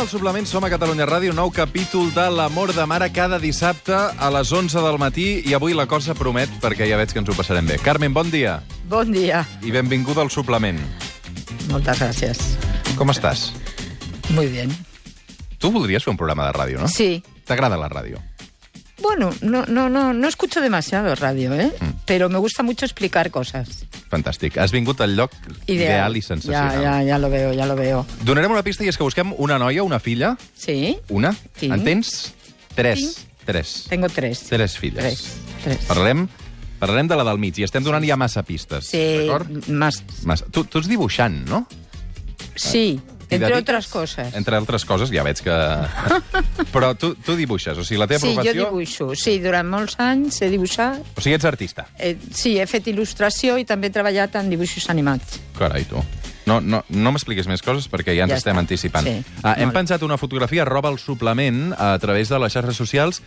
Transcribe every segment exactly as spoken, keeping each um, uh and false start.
al suplement, som a Catalunya Ràdio, nou capítol de L'amor de mare cada dissabte a les onze del matí i avui la cosa promet perquè ja veig que ens ho passarem bé. Carmen, bon dia. Bon dia. I benvinguda al suplement. Moltes gràcies. Com estàs? Muy bien. Tu voldries fer un programa de ràdio, no? Sí. ¿T'agrada la radio? Bueno, no, no, no, no escucho demasiado radio, ¿eh? Mm. Pero me gusta mucho explicar cosas. Fantàstic. Has vingut al lloc ideal, ideal i sensacional. Ja, ja, ja lo veo, ja lo veo. Donarem una pista i és que busquem una noia, una filla. Sí. Una? Sí. En tens? Tres. Sí. Tres. Tengo tres. Tres filles. Tres. Tres. Parlem, parlarem de la del mig i estem donant ja massa pistes. Sí, d'acord? Mas... Massa. Tu, tu ets dibuixant, no? Sí. Entre dediques? otras cosas. Entre altres coses, ja veig que... Però tu, tu dibuixes, o sigui, la teva sí, professió... Sí, jo dibuixo. Sí, durant molts anys he dibuixat. O sigui, ets artista. Eh, sí, he fet il·lustració i també he treballat en dibuixos animats. Carai, tu. No, no, no m'expliquis més coses perquè ja ens ja estem està. anticipant. Sí, ah, hem molt. penjat una fotografia, roba el suplement, a través de les xarxes socials.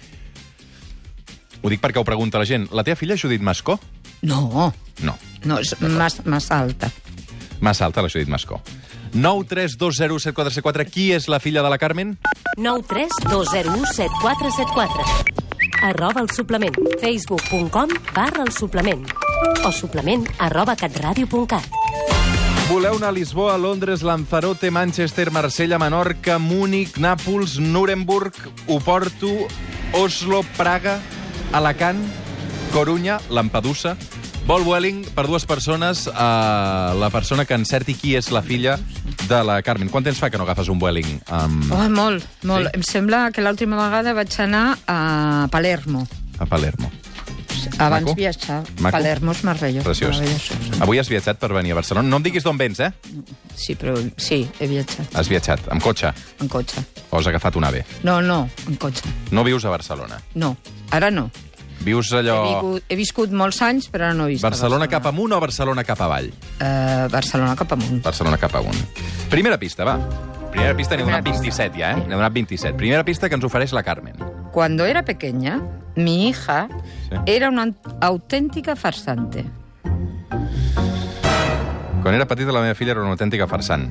Ho dic perquè ho pregunta la gent. La teva filla és Judit Mascó? No. No. No, és massa alta. Massa alta, la Judit Mascó. nou tres dos zero set quatre set quatre. Qui és la filla de la Carmen? nou tres dos zero u set quatre set quatre. Arroba el suplement. facebook punt com barra el suplement. O suplement arroba catradio punt cat. Voleu anar a Lisboa, Londres, Lanzarote, Manchester, Marsella, Menorca, Múnich, Nàpols, Nuremberg, Oporto, Oslo, Praga, Alacant, Corunya, Lampedusa... Vol Vueling per dues persones, uh, la persona que encerti qui és la filla de la Carmen. Quant temps fa que no agafes un Vueling? Um... Oh, molt, molt. Sí? Em sembla que l'última vegada vaig anar a Palermo. A Palermo. Abans Maco? viatjar. Maco? Palermo és meravellós. Preciós. meravellós. Avui has viatjat per venir a Barcelona. No em diguis d'on vens, eh? Sí, però sí, he viatjat. Has viatjat. Amb cotxe? En cotxe. O has agafat un AVE? No, no, en cotxe. No vius a Barcelona? No, ara no. Vius allò... He viscut, he viscut molts anys, però ara no he vist Barcelona Barcelona. cap amunt o Barcelona cap avall? Uh, Barcelona cap amunt. Barcelona cap amunt. Primera pista, va. Primera pista, n'he donat vint-i-set ja, eh? N'he donat vint-i-set. Primera pista que ens ofereix la Carmen. Cuando era pequeña, mi hija sí. era una auténtica farsante. Quan era petita, la meva filla era una autèntica farsant.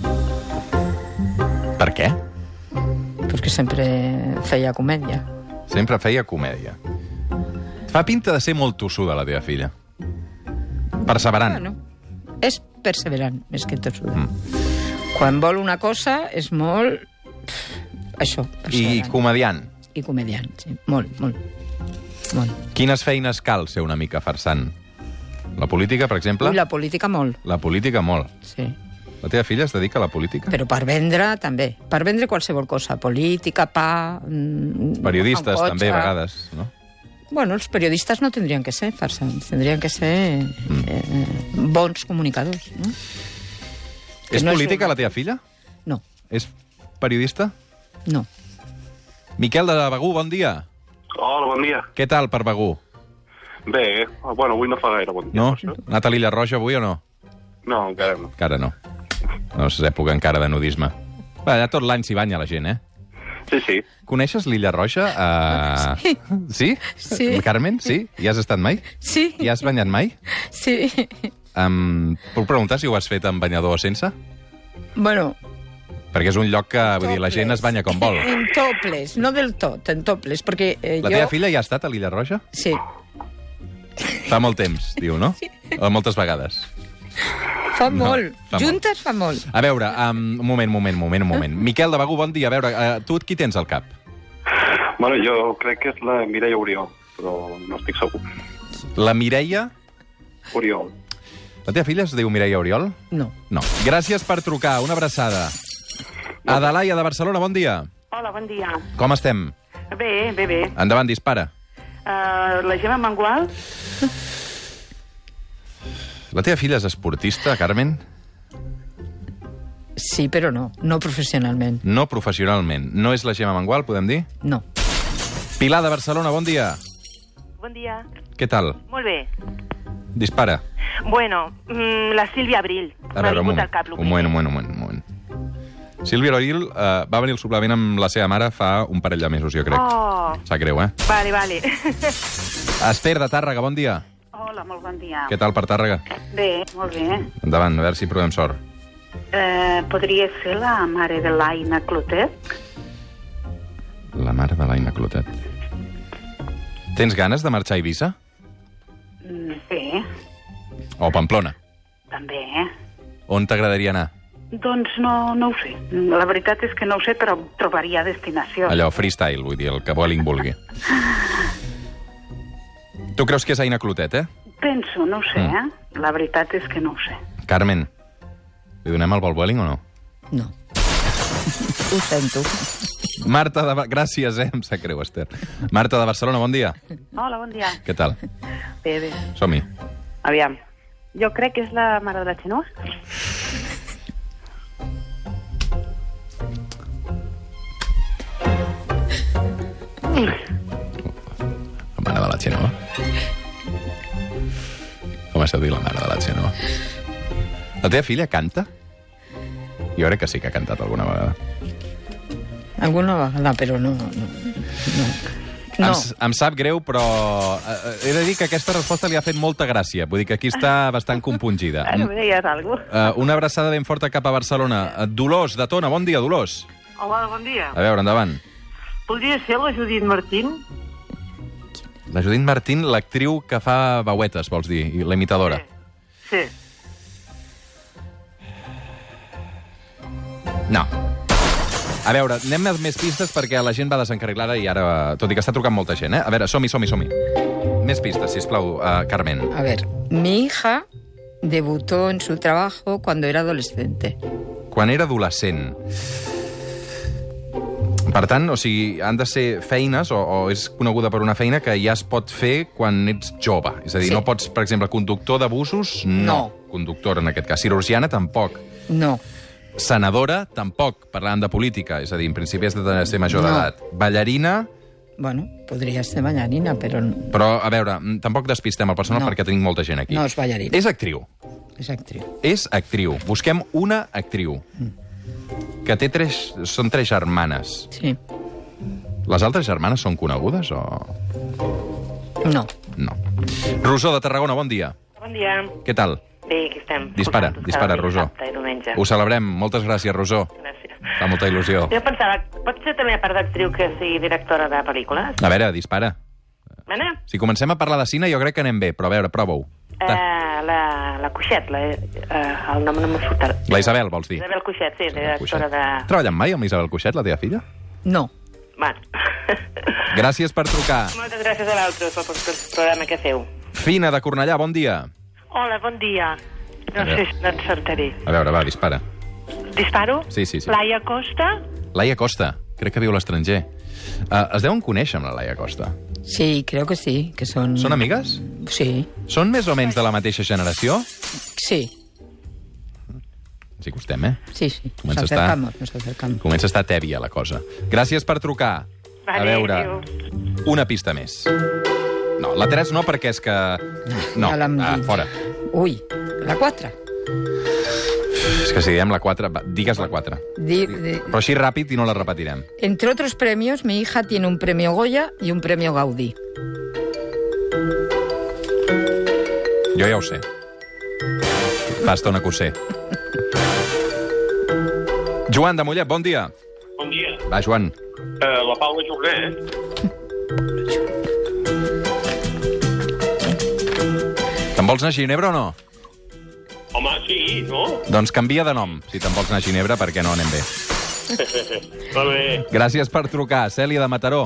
Per què? Perquè sempre feia comèdia. Sempre feia comèdia. Fa pinta de ser molt tossuda, la teva filla. Perseverant. Bueno, és perseverant, més que tossuda. Mm. Quan vol una cosa, és molt... Això, I comediant. I comediant, sí. Molt, molt. molt. Quines feines cal ser una mica farsant? La política, per exemple? Ui, la política molt. La política molt. Sí. La teva filla es dedica a la política? Però per vendre, també. Per vendre qualsevol cosa. Política, pa... Periodistes, també, a vegades, no? Bueno, els periodistes no tindrien que ser farsants, tindrien que ser mm. eh, bons comunicadors, no? És no política, és una... la teva filla? No. És periodista? No. Miquel de Begur, bon dia. Hola, bon dia. Què tal per Begur? Bé, bueno, avui no fa gaire bon dia. No? Anat a l'Illa Roja avui o no? No, encara no. Encara no. No és època encara de nudisme. Bé, ja tot l'any s'hi banya la gent, eh? Sí, sí. Coneixes l'Illa Roja? Uh... Sí. Sí? Sí. Carmen, sí? Hi has estat mai? Sí. Hi has banyat mai? Sí. Um, puc preguntar si ho has fet amb banyador o sense? Bueno... Perquè és un lloc que, vull dir, la gent es banya com vol. En toples, no del tot, en toples, perquè eh, La jo... teva filla ja ha estat a l'Illa Roja? Sí. Fa molt temps, diu, no? Sí. O moltes vegades. Fa No, molt. fa Juntes molt. fa molt. A veure, um, un moment, un moment, un moment, un moment. Miquel de Begur, bon dia. A veure, uh, tu qui tens al cap? Bueno, jo crec que és la Mireia Oriol, però no estic segur. La Mireia... Oriol. La teva filla es diu Mireia Oriol? No. No. Gràcies per trucar. Una abraçada. Adelaia de Barcelona, bon dia. Hola, bon dia. Com estem? Bé, bé, bé. Endavant, dispara. Uh, la Gemma Mangual? La teva filla és esportista, Carmen? Sí, però no. No professionalment. No professionalment. No és la Gemma Mangual, podem dir? No. Pilar de Barcelona, bon dia. Bon dia. Què tal? Molt bé. Dispara. Bueno, mm, la Sílvia Abril. A veure, un moment, al cap, un moment, un moment, un moment, un moment. Sílvia Abril eh, va venir al suplement amb la seva mare fa un parell de mesos, jo crec. Oh. Sap greu, eh? Vale, vale. Esther, de Tàrrega, bon dia. Hola, molt bon dia. Què tal per Tàrrega? Bé, molt bé. Endavant, a veure si provem sort. Eh, podria ser la mare de l'Aina Clotet? La mare de l'Aina Clotet. Tens ganes de marxar a Eivissa? Mm, Bé, O Pamplona? també. On t'agradaria anar? Doncs no, no ho sé. La veritat és que no ho sé, però trobaria destinació. Allò, freestyle, vull dir, el que Vueling vulgui. Tu creus que és Aina Clotet, eh? Penso, no ho sé, Mm. eh? La veritat és que no ho sé. Carmen, li donem el vol Vueling o no? No. Ho sento. Marta de... Ba- Gràcies, eh? Em sap greu, Esther. Marta de Barcelona, bon dia. Hola, bon dia. Què tal? Bé, bé. Som-hi. Aviam. Jo crec que és la mare de la Xenoa. La mare de la Xenoa. Com es diu la mare de la Xenoa? La teva filla canta? Jo crec que sí que ha cantat alguna vegada. Alguna vegada, però no... No. no. Em, no. s- em sap greu, però eh, he de dir que aquesta resposta li ha fet molta gràcia. Vull dir que aquí està bastant compungida. Bueno, bé, ja és alguna cosa. Uh, una abraçada ben forta cap a Barcelona. Uh, Dolors, de Tona, bon dia, Dolors. Hola, bon dia. A veure, endavant. Podria ser la Judit Martín? La Judit Martín, l'actriu que fa veuetes, vols dir, i la imitadora. Sí. No. A veure, anem a més pistes perquè la gent va desencarrilada i ara, tot i que està trucant molta gent, eh? A veure, som-hi, som-hi, som-hi. Més pistes, sisplau, uh, Carmen. A ver, mi hija debutó en su trabajo cuando era adolescente. Quan era adolescent. Per tant, o sigui, han de ser feines, o, o és coneguda per una feina que ja es pot fer quan ets jove. És a dir, Sí. no pots, per exemple, conductor de busos, no. No. Conductor, en aquest cas. Cirurgiana, tampoc. No, Senadora, tampoc, parlant de política. És a dir, en principi has de ser major No. d'edat. Ballarina, bueno, podría ser bailarina, pero no, però, a veure, mm, tampoc despistem el personal No. perquè tenim molta gent aquí. no es bailarina, És actriu. es actriz. És actriu. Busquem una actriu. Que té tres... Són tres germanes. Sí, Les altres germanes són conegudes o...? no. No. Rosó, de Tarragona, bon dia. Bon dia. Què tal? Bé, aquí estem. Dispara, Escoltant-vos dispara, cada Rosó. dissabte i diumenge. Ho celebrem. Moltes gràcies, Rosó. Gràcies. Fa molta il·lusió. Jo pensava, pot ser també a part d'actriu que sigui directora de pel·lícules? A veure, dispara. Mana? Si comencem a parlar de cine, jo crec que anem bé, però a veure, prova-ho. Uh, la, la Cuixet, la, uh, el nom no me surt ara. La Isabel, vols dir? Isabel Cuixet, sí, Isabel directora Cuixet. de... Treballen mai amb Isabel Cuixet, la teva filla? No. Bueno. Gràcies per trucar. Moltes gràcies a l'altre pel, pel programa que feu. Fina, de Cornellà, bon dia. Hola, bon dia. A No veure. sé si l'encertaré. A veure, va, dispara. Disparo? Sí, sí, sí. Laia Costa? Laia Costa, crec que viu a l'estranger. Uh, es deuen conèixer amb la Laia Costa. Sí, creo que sí, que son... Són amigues? Sí, Són més o menys de la mateixa generació? sí, Ens hi costem, eh? sí, sí. Nos Comença a estar- acercamos, nos acercamos. Comença a estar tèbia, la cosa. Gràcies per trucar. Vale, a veure, adéu. una pista més. No, la tres no, perquè és que... No, Ja l'hem ah, dit. fora. Uy, la cuatro. És que si diem la quatre, va, digues la quatre. Di- di- Però així ràpid i no la repetirem. Entre otros premios, mi hija tiene un premio Goya y un premio Gaudí. Jo ja ho sé. Fa estona que ho sé. Joan de Mollet, bon dia. Bon dia. Va, Joan. Uh, la Paula Jorné, eh? Te'n vols anar a Ginebra o no? Home, sí, no? Doncs canvia de nom, si te'n vols anar a Ginebra, perquè no anem bé. Molt bé. Gràcies per trucar. Cèlia de Mataró.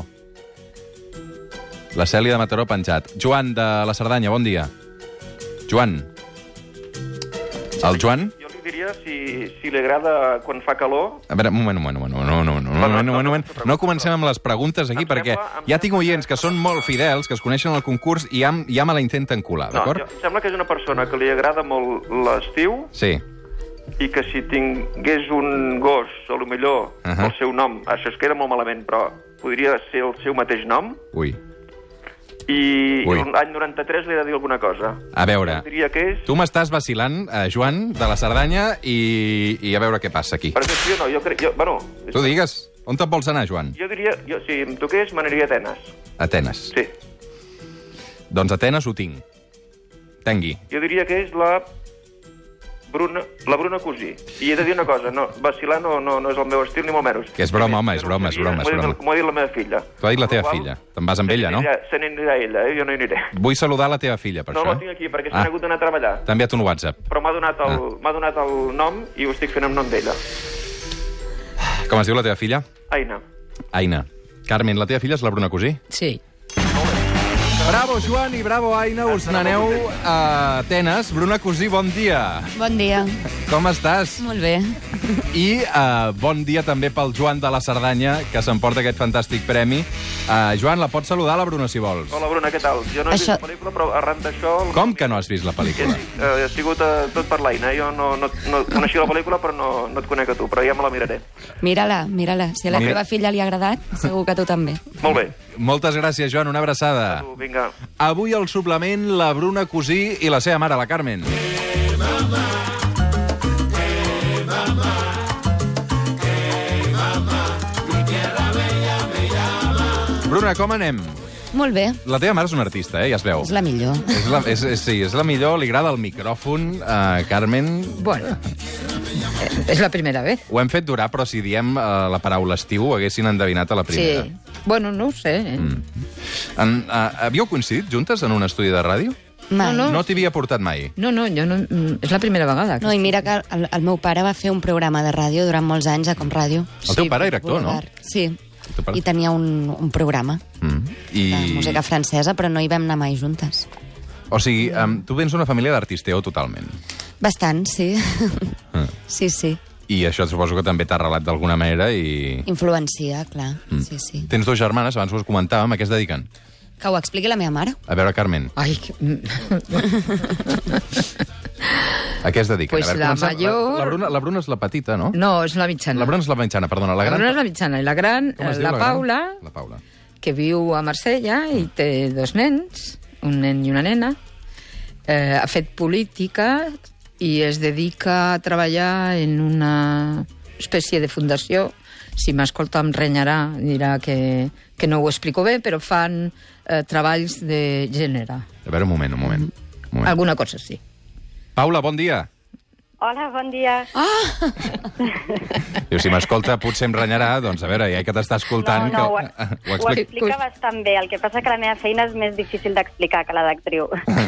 La Cèlia de Mataró penjat. Joan de la Cerdanya, bon dia. Joan. El Joan? Jo li diria si, si li agrada quan fa calor... A veure, un moment, un moment, un moment, un moment, un moment, un moment. No comencem amb les preguntes aquí, Em perquè sembla- em ja tinc sembla oients que són molt fidels, que es coneixen al concurs i ja, ja me la intenten colar, No, d'acord? jo, em sembla que és una persona que li agrada molt l'estiu Sí. i que si tingués un gos, a lo millor, Uh -huh. el seu nom, això es queda molt malament, però podria ser el seu mateix nom, Ui. i Ui. l'any noranta-tres li he de dir alguna cosa. A veure, Jo diria que és... tu m'estàs vacilant, eh, Joan, de la Cerdanya, i, i a veure què passa aquí. Per exemple, jo no, jo crec... Jo, bueno, Tu digues, on te'n vols anar, Joan? jo diria... Jo, si em toqués, me n'aniria a Atenes. Atenes. Sí. Doncs Atenes ho tinc. Tengui. Jo diria que és la Bruna, la Bruna Cosí. I he de dir una cosa, no, vacilar no, no, no és el meu estil ni molt menys. Que és broma, home, és broma, és broma. És broma. M'ho ha dit la meva filla. T'ho ha dit la teva filla. Te'n vas amb ella, no? Se n'anirà ella, eh? Jo no hi aniré. Vull saludar la teva filla, per no, això. No, la tinc aquí, perquè s'ha hagut d'anar a treballar. T'ha enviat un WhatsApp. Però m'ha donat, el, ah. donat el nom i ho estic fent amb nom d'ella. Com es diu la teva filla? Aina. Aina. Carmen, la teva filla és la Bruna Cosí? Sí. Bravo, Joan, i bravo, Aina. Us n'aneu a Atenes. Bruna Cosí, bon dia. Bon dia. Com estàs? Molt bé. I uh, bon dia també pel Joan de la Cerdanya, que s'emporta aquest fantàstic premi. Uh, Joan, la pots saludar, la Bruna, si vols. Hola, Bruna, què tal? Jo no he Això... vist la pel·lícula, però arran d'això... Com que no has vist la pel·lícula? Sí, sí. Uh, ha sigut uh, tot per l'Aina. Jo no, no, no coneixia la pel·lícula, però no, no et conec a tu, però ja me la miraré. Mira-la, mira-la. Si a la Mira. teva filla li ha agradat, segur que a tu també. Molt bé. Moltes gràcies, Joan. Una abraçada. A tu, vinga. Avui al suplement, la Bruna Cosí i la seva mare, la Carmen. Bruna, com anem? Molt bé. La teva mare és una artista, eh? Ja es veu. És la millor. És la, és, és, sí, és la millor. Li agrada el micròfon, uh, Carmen. Bueno, és la primera vez. Ho hem fet durar, però si diem uh, la paraula estiu, ho haguessin endevinat a la primera. Sí. Bueno, no ho sé. Eh? Mm. En, uh, havíeu coincidit juntes en un estudi de ràdio? Mai. No, No t'hi havia portat mai? No, no, jo no... És la primera vegada. No, i mira que el, el meu pare va fer un programa de ràdio durant molts anys a Com Ràdio. El teu pare era actor, no? Sí. I tenia un, un programa Mm. I... de música francesa, però no hi vam anar mai juntes. O sigui, um, tu vens d'una família d'artisteo totalment. Bastant, sí. Ah. Sí, sí. I això suposo que també t'ha arrelat d'alguna manera i... Influencia, clar. Mm. Sí, sí. Tens dues germanes, abans ho comentàvem, a què es dediquen? Que ho expliqui la meva mare. A veure, Carmen, Ai, que... a què es dediquen? Pues a veure, la comencem- major- La, la, Bruna, la Bruna és la petita, no? No, és la mitjana. La Bruna és la mitjana, perdona. La La gran... Bruna és la mitjana. I la gran, Com es diu, la, la gran? Paula, La Paula. que viu a Marsella i té dos nens, un nen i una nena. Eh, ha fet política i es dedica a treballar en una espècie de fundació. Si m'escolta em renyarà, dirà que, que no ho explico bé, però fan eh, treballs de gènere. A veure, un moment, un moment. Un moment. Alguna cosa, sí. Paula, bon dia. Hola, bon dia. Ah! Diu, si m'escolta potser em renyarà, doncs a veure, ja que t'està escoltant... No, no, que... ho, ho ho explic... explica bastant bé. El que passa que la meva feina és més difícil d'explicar que la d'actriu.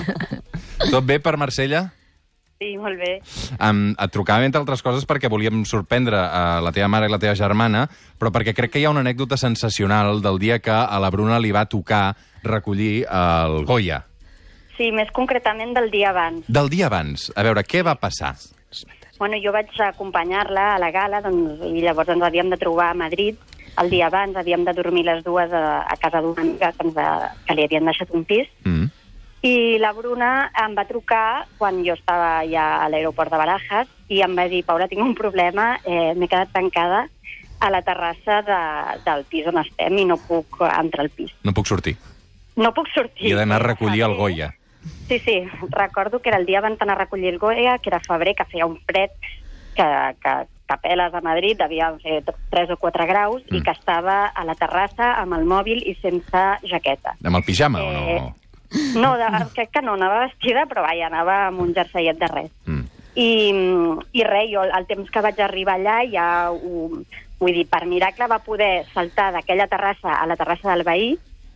Tot bé per Marsella? Sí, molt bé. Um, et trucàvem, entre altres coses, perquè volíem sorprendre a la teva mare i la teva germana, però perquè crec que hi ha una anècdota sensacional del dia que a la Bruna li va tocar recollir el Goya. Sí, més concretament del dia abans. Del dia abans. A veure, què va passar? Bueno, jo vaig acompanyar-la a la gala, doncs, i llavors ens havíem de trobar a Madrid. El dia abans havíem de dormir les dues a, a casa d'una amiga que, ens va, que li havien deixat un pis. Mm. I la Bruna em va trucar quan jo estava ja a l'aeroport de Barajas i em va dir, Paula, tinc un problema, eh, m'he quedat tancada a la terrassa de, del pis on estem i no puc entrar al pis. No puc sortir. No puc sortir. I he d'anar a recollir el Goya. Sí, sí, recordo que era el dia abans d'anar a recollir el Goya, que era febrer, que feia un fred que, que capeles a Madrid, devia fer tres o quatre graus, mm. i que estava a la terrassa amb el mòbil i sense jaqueta. Amb el pijama Eh, o no? No, de, crec que no, anava vestida, però vaja, anava amb un jerseiet de res. Mm. I, i res, jo el temps que vaig arribar allà ja ho, vull dir, per miracle va poder saltar d'aquella terrassa a la terrassa del veí,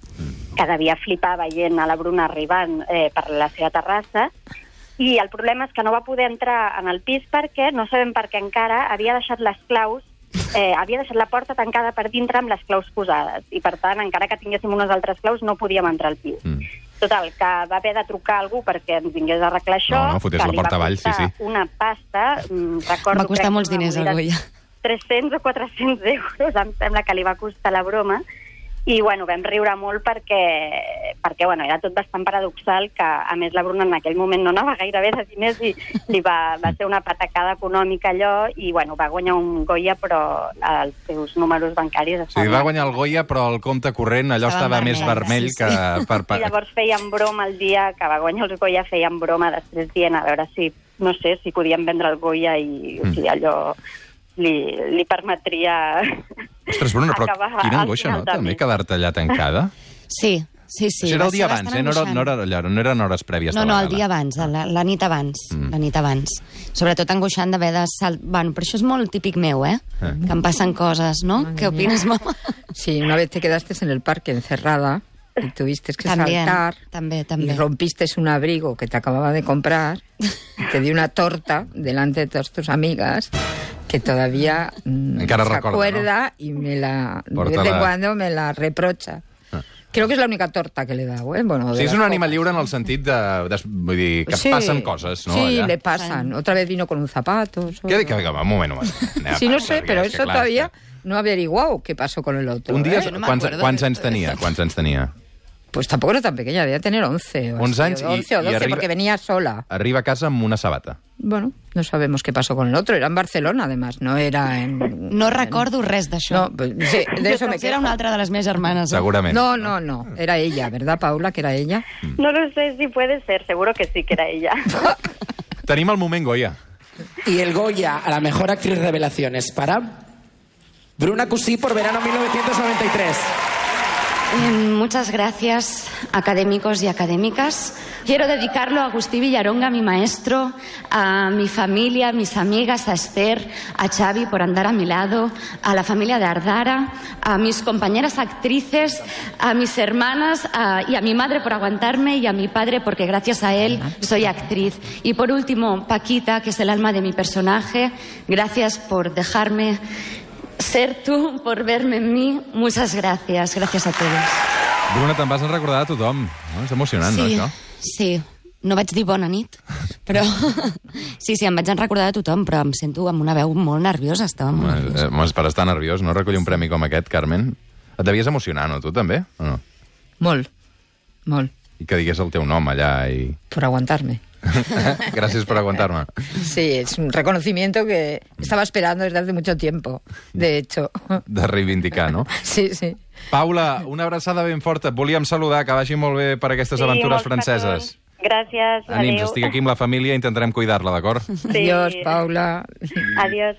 que devia flipar veient a la Bruna arribant eh, per la seva terrassa, i el problema és que no va poder entrar en el pis perquè, no sabem per què encara, havia deixat les claus, eh, havia deixat la porta tancada per dintre amb les claus posades, i per tant, encara que tinguéssim unes altres claus, no podíem entrar al pis. Mm. Total, que va haver de trucar a algú perquè ens vingués a arreglar això. No, no, fotés la porta avall, sí, sí. Una pasta, recordo... Va costar molts diners el Goya. tres-cents o quatre-cents euros, em sembla que li va costar la broma. I, bueno, vam riure molt perquè, perquè bueno, era tot bastant paradoxal que, a més, la Bruna en aquell moment no anava gaire bé de diners i li va, va ser una patacada econòmica allò i, bueno, va guanyar un Goya, però els seus números bancaris... O sigui, va guanyar el Goya, però el compte corrent allò estava, estava més vermell sí, que... sí. Per, per... I llavors feien broma el dia que va guanyar els Goya, feien broma després dient a veure si, no sé, si podien vendre el Goya i, o sigui, allò... Li, li permetria... Ostres, Bruna, però quina angoixa, no? També quedar-te allà tancada. Sí, Sí, sí. Això era va el dia ser abans, bastant eh? No, era, angoixant. no, era, allò, no eren hores prèvies No, de la no, el gala. dia abans, la, la nit abans, mm. la nit abans. Sobretot angoixant d'haver de salt... Bueno, però això és molt típic meu, eh? eh. Que em passen coses, ¿no? Madre ¿Qué opinas, mía. mamá? Sí, una vez te quedaste en el parque encerrada y tuviste que También, saltar també, y també. rompiste un abrigo que te acababa de comprar y te di una torta delante de todas tus amigas que todavía mm, Encara se recorda, acuerda ¿no? y me la, de Porta vez en la- cuando me la reprocha. Ah. Creo que es la única torta que le he dado, ¿eh? Bueno, de Sí, és las un pocas. animal lliure en el sentit de... de vull dir, que Sí, passen coses, no? Sí, allà? le pasan. Otra vez vino con un zapato. solo. Què, que, que, un moment, un moment. Anem Sí, a no part, sé, perquè pero és que, eso clar, todavía és que- no ha averiguado qué pasó con el otro. Un dia, ¿eh? no me quants, acuerdo quants de- anys tenia? Quants anys tenia? Pues tampoco era tan pequeña, debía tener once. O once así, anys o i- once o i doce, arriba- porque venía sola. Arriba a casa amb una sabata. Bueno, no sabemos qué pasó con el otro. Era en Barcelona, además, no era en... No recordo res d'això. No, pues, sí, de eso me Potser era quejo. una altra de les meves germanes. eh? Segurament. No, no, no. Era ella, ¿verdad, Paula, que era ella? No lo sé si puede ser, seguro que sí que era ella. Tenim el moment, Goya. Y el Goya a la mejor actriz revelación es para Bruna Cusí por Verano mil novecientos noventa y tres. Eh, muchas gracias, académicos y académicas. Quiero dedicarlo a Agustí Villaronga, mi maestro, a mi familia, a mis amigas, a Esther, a Xavi por andar a mi lado, a la familia de Ardara, a mis compañeras actrices, a mis hermanas a- y a mi madre por aguantarme y a mi padre porque gracias a él soy actriz. Y por último, Paquita, que es el alma de mi personaje, gracias por dejarme ser tú, por verme en mí. Muchas gracias. Gracias a todos. Bruna, te'n vas a recordar a tothom. No? És emocionant, sí, no, això? sí. No vaig dir bona nit, però... sí, sí, em vaig recordar de tothom, però em sento amb una veu molt nerviosa. Estava molt nerviosa. Eh, eh, per estar nerviós, no? Recollir un premi com aquest, Carmen. Et devies emocionar, no, tu també? O no? Molt, molt. I que digués el teu nom allà i... Por aguantarme. Gràcies per aguantar-me. Sí, es un reconocimiento que estaba esperando desde hace mucho tiempo, de hecho. De reivindicar, no? Sí, sí. Paula, una abraçada ben forta. Et volíem saludar, que vagi molt bé per aquestes Sí, aventures molts franceses. petons. Gràcies, Ànims, adéu. estic aquí amb la família i intentarem cuidar-la, d'acord? Sí. Adiós, Paula. Adiós.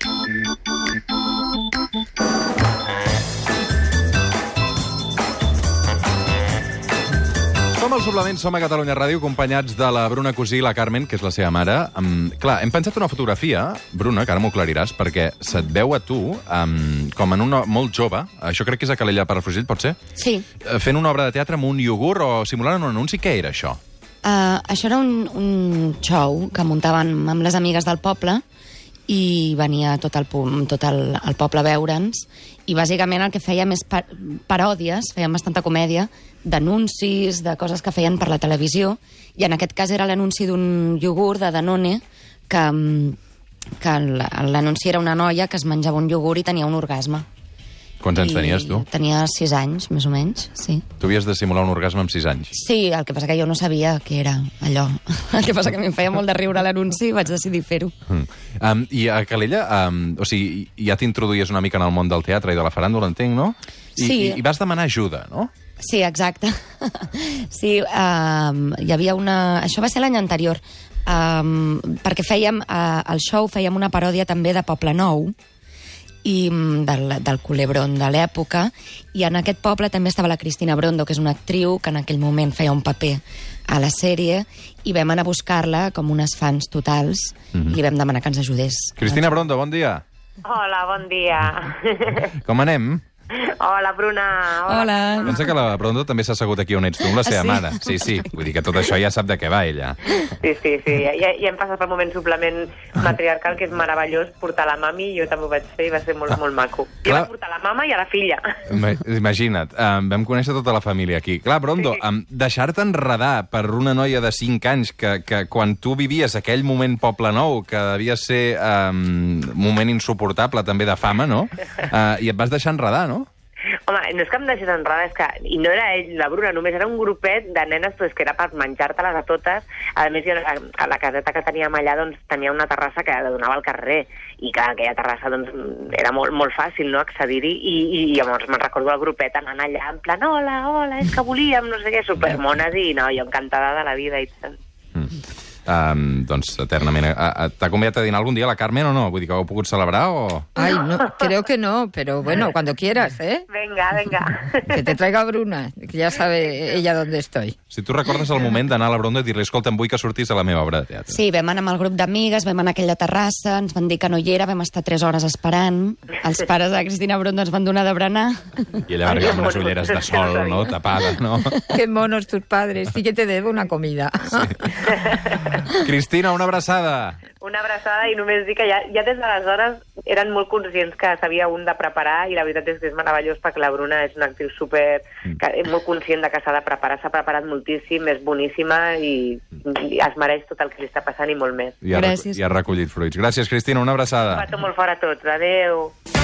Som al Suplement, som a Catalunya Ràdio, acompanyats de la Bruna Cusí i la Carmen, que és la seva mare. Um, clar, hem pensat una fotografia, Bruna, que ara m'ho aclariràs, perquè se't veu a tu um, com en una molt jove, això crec que és a Calella de Palafrugell, pot ser? Sí. Eh, Fent una obra de teatre amb un iogurt o simulant un anunci. Què era això? Uh, això era un, un show que muntaven amb les amigues del poble i venia tot el, pu- tot el, el poble a veure'ns i bàsicament el que fèiem és par paròdies, fèiem bastanta comèdia d'anuncis, de coses que feien per la televisió i en aquest cas era l'anunci d'un iogurt de Danone que, mm, que l'anunci era una noia que es menjava un iogurt i tenia un orgasme. Quants anys I tenies, tu? Tenia sis anys, més o menys, sí. Tu havies de simular un orgasme amb sis anys. Sí, el que passa que jo no sabia què era allò. El que passa que a mi em feia molt de riure l'anunci i vaig decidir fer-ho. Mm. Um, I a Calella, um, o sigui, ja t'introduïes una mica en el món del teatre i de la faràndula, entenc, no? I, Sí. i, I vas demanar ajuda, no? Sí, exacte. Sí, um, hi havia una... Això va ser l'any anterior, um, perquè fèiem, uh, al show fèiem una paròdia també de Poble Nou, i mm, del, del Culebron de l'època, i en aquest poble també estava la Cristina Brondo, que és una actriu que en aquell moment feia un paper a la sèrie, i vam anar a buscar-la com unes fans totals, Mhm. i li vam demanar que ens ajudés. Cristina Brondo, bon dia. Hola, bon dia. Com anem? Hola, Bruna. Hola. Pensa que la Brondo també s'ha assegut aquí on ets tu, amb la seva Ah, sí? mare. Sí, sí. Vull dir que tot això ja sap de què va, ella. Sí, sí, sí. Ja, ja hem passat per un moment suplement matriarcal que és meravellós portar la mami, jo també ho vaig fer i va ser molt, molt maco. Jo Clar. vaig portar la mama i a la filla. Ima- Imagina't, um, vam conèixer tota la família aquí. Clar, Brondo, um, deixar-te enredar per una noia de cinc anys que, que quan tu vivies aquell moment Poble Nou, que devia ser um, un moment insuportable també de fama, no? Uh, I et vas deixar enredar, no? Home, no és que em deixés enredar, és que... I no era ell, la Bruna, només era un grupet de nenes pues, que era per menjar-te-les a totes. A més, jo, a, a la caseta que teníem allà doncs, tenia una terrassa que donava al carrer. I clar, aquella terrassa doncs, era molt, molt fàcil no, accedir-hi. I, I llavors me'n recordo el grupet anant allà en plan, hola, hola, és que volíem, no sé què, supermones. I no, jo encantada de la vida i tant. Mm. Um, doncs, eternament. Uh, ¿T'ha convidat a dinar algun dia la Carmen o no? Vull dir que ho heu pogut celebrar o...? Ay, no, creo que no, pero bueno, cuando quieras, ¿eh? Venga, venga. Que te traiga Bruna, que ya sabe ella dónde estoy. Si tu recordes el moment d'anar a la Bronda i dir-li, escolta, em vull que sortis a la meva obra de teatre. Sí, vam anar amb el grup d'amigues, vam anar a aquella terrassa, ens van dir que no hi era, vam estar tres hores esperant. Els pares de Cristina Bronda ens van donar de berenar. I ella va arribar amb unes ulleres de sol, no? Tapades, no? Qué monos tus padres, sí que te debo una comida. Sí. Cristina, una abraçada. Una abraçada i només dir que ja, ja des d'aleshores eren molt conscients que s'havia un de preparar i la veritat és que és meravellós perquè la Bruna és una actriu super... Que és molt conscient de que s'ha de preparar, s'ha preparat moltíssim, és boníssima i, i es mereix tot el que li està passant i molt més. I ha, Gràcies. I ha recollit fruits. Gràcies, Cristina, una abraçada. Un petó molt fort a tots. Adéu.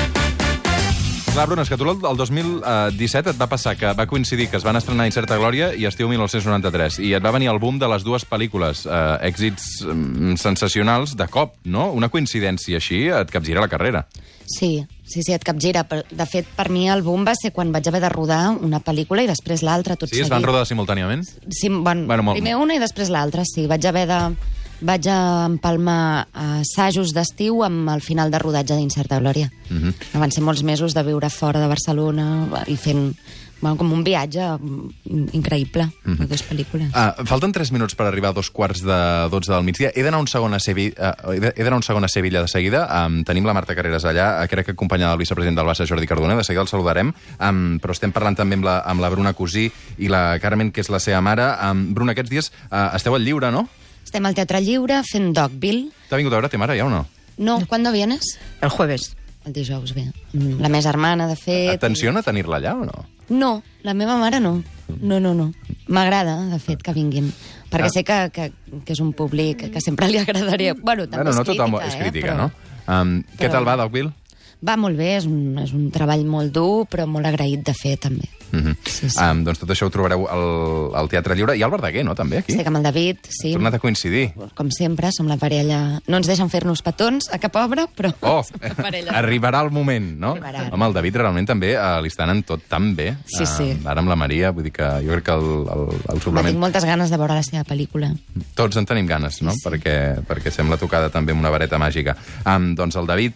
Clar, Bruna, és que tu el dos mil disset et va passar que va coincidir que es van estrenar Incerta Glòria i Estiu dinou noranta-tres, i et va venir el boom de les dues pel·lícules, eh, èxits mm, sensacionals de cop, no? Una coincidència així et capgira la carrera. Sí, sí, sí, et capgira. De fet, per mi el boom va ser quan vaig haver de rodar una pel·lícula i després l'altra, tot sí, seguit. Sí, es van rodar simultàniament? Sí, bueno, bueno molt... primer una i després l'altra, sí. Vaig haver de... Vaig empalmar assajos d'estiu amb el final de rodatge d'Incerta Glòria. Uh-huh. Van ser molts mesos de viure fora de Barcelona i fent bueno, com un viatge increïble, uh-huh. de dues pel·lícules. Uh, falten tres minuts per arribar a dos quarts de dotze del migdia. He d'anar un segon a Sevilla, uh, he d'anar un segon a Sevilla de seguida. Um, tenim la Marta Carreras allà, crec que acompanyada del vicepresident del Barça, Jordi Cardona. De seguida el saludarem. Um, però estem parlant també amb la, amb la Bruna Cosí i la Carmen, que és la seva mare. Um, Bruna, aquests dies uh, esteu al Lliure, no? Estem al Teatre Lliure fent Dogville. T'ha vingut a veure te mare ja o no? No, ¿cuándo vienes? El jueves. El dijous, bé. La meva germana, de fet... Et tensiona tenir-la allà o no? No, la meva mare no. No, no, no. M'agrada, de fet, que vinguin. Perquè ah. sé que, que, que és un públic que sempre li agradaria... Bueno, també bueno, no és crítica, tothom és crítica, eh? no? Um, però... Què tal va, Dogville? Va molt bé, és un, és un treball molt dur, però molt agraït de fer, també. Uh -huh. sí, sí. Um, doncs tot això ho trobareu al, al Teatre Lliure. I al Verdaguer, no?, també, aquí? Estic amb el David, sí. Hem tornat a coincidir. Com sempre, som la parella... No ens deixen fer-nos petons a cap obra, però... Oh, arribarà el moment, no? Arribarà. Home, el David realment també uh, li està anant tot tan bé. Sí, sí. Uh, ara amb la Maria, vull dir que jo crec que el, el, el suplement... Tinc moltes ganes de veure la seva pel·lícula. Tots en tenim ganes, no? Sí, sí. Perquè, perquè sembla tocada també amb una vareta màgica. Um, doncs el David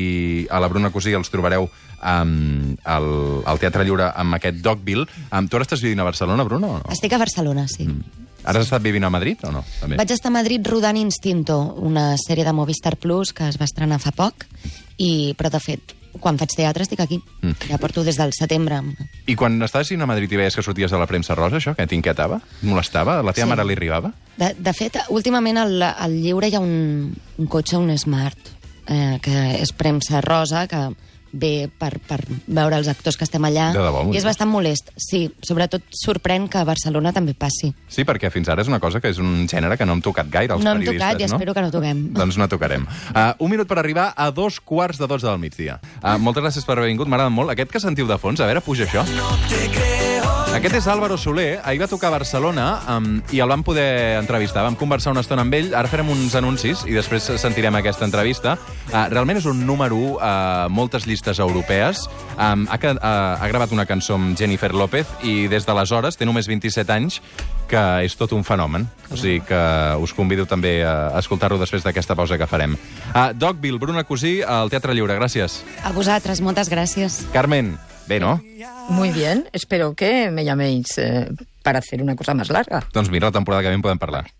i a la Bruna Cosí els trobareu um, al, al Teatre Lliure amb aquest Dogville. Um, tu ara estàs vivint a Barcelona, Bruno, o no? Estic a Barcelona, sí. Mm. Ara has estat vivint a Madrid, o no? També. Vaig estar a Madrid rodant Instinto, una sèrie de Movistar Plus que es va estrenar fa poc, i, però de fet, quan faig teatre estic aquí. Mm. Ja porto des del setembre. I quan estaves a Madrid i veies que sorties de la premsa rosa, això, que t'inquietava? Molestava? La teva sí. mare li arribava? De, de fet, últimament al, al Lliure hi ha un, un cotxe, un Smart, eh, que és premsa rosa, que ve per, per veure els actors que estem allà. De debò, i és bastant molest. Sí, sobretot sorprèn que a Barcelona també passi. Sí, perquè fins ara és una cosa que és un gènere que no hem tocat gaire, els no periodistes, no? hem tocat i no? espero que no toquem. Doncs no tocarem. Uh, un minut per arribar a dos quarts de dotze del migdia. Uh, moltes gràcies per haver vingut, m'agrada molt. Aquest que sentiu de fons, a veure, puja això. No te creo. Aquest és Álvaro Soler, ahir va tocar a Barcelona um, i el vam poder entrevistar. Vam conversar una estona amb ell, ara farem uns anuncis i després sentirem aquesta entrevista. Uh, realment és un número u a uh, moltes llistes europees. Um, ha, uh, ha gravat una cançó amb Jennifer López i des d'aleshores té només vint-i-set anys, que és tot un fenomen. O sigui que us convido també a escoltar-lo després d'aquesta pausa que farem. Uh, Dogville, Bruna Cosí, al Teatre Lliure. Gràcies. A vosaltres, moltes gràcies. Carmen, bé, no? Muy bien, espero que me llaméis eh, para hacer una cosa más larga. Doncs mira, la temporada que ve en podem parlar.